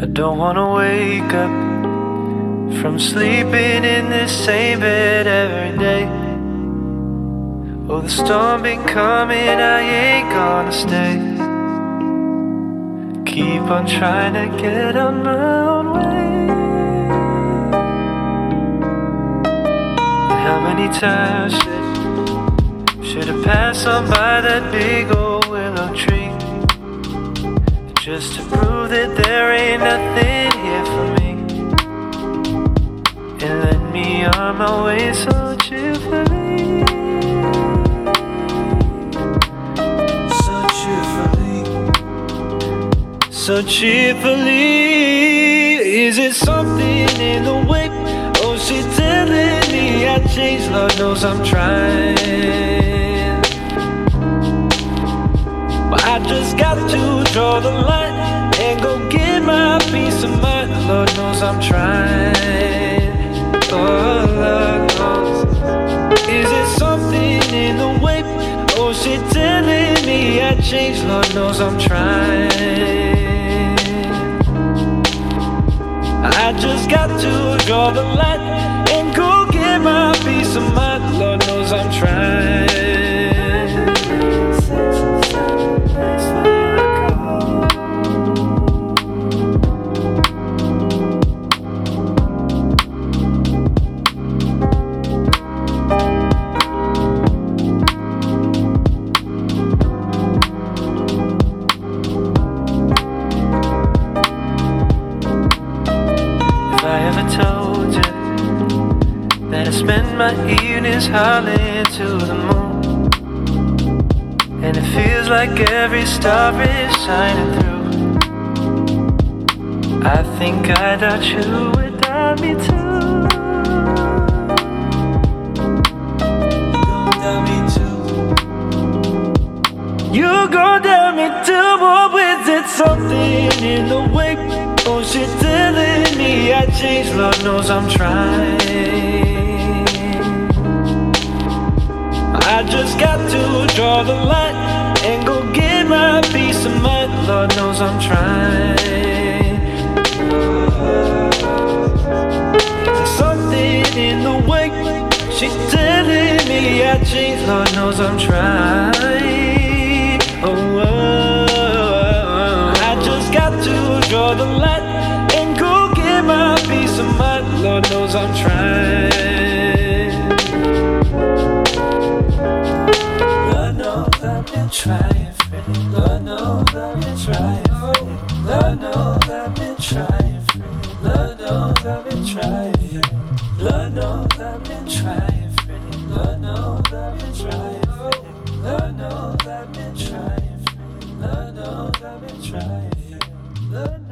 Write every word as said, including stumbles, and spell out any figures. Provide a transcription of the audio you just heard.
I don't wanna wake up from sleeping in this same bed every day. Oh, the storm been coming, I ain't gonna stay. Keep on trying to get on my own way. And how many times should, should I pass on by that big old willow tree, just to prove that there ain't nothing here for me, and let me on my way so cheerfully, so cheerfully, so cheerfully. Is it something in the way? Oh, she telling me I changed. Lord knows I'm trying, but I just got to draw the line and go get my peace of mind. Lord knows I'm trying. Oh, Lord knows. Is it something in the way? Oh, she telling me I changed. Lord knows I'm trying. I just got to draw the line and go get my peace of mind. Lord knows I'm trying. Told you that I spend my evenings howling to the moon, and it feels like every star is shining through. I think I doubt you would doubt me too. You gon' doubt me too. You gon' doubt me too. Or is it something in the way? Oh, she telling me I changed. Lord knows I'm trying. I just got to draw the line and go get my peace of mind. Lord knows I'm trying. There's something in the way she telling me I changed. Lord knows I'm trying. Oh, oh, I just got to draw the line and go get my peace of mind. Lord knows I'm trying. Lord knows I've been trying for you. Lord knows I've been trying for you. Lord knows I've been trying for you. Lord knows I've been trying for you. Lord knows I've been trying for you. Lord knows I've been trying for you. Lord knows I've been trying for you. Lord knows I've been trying for you.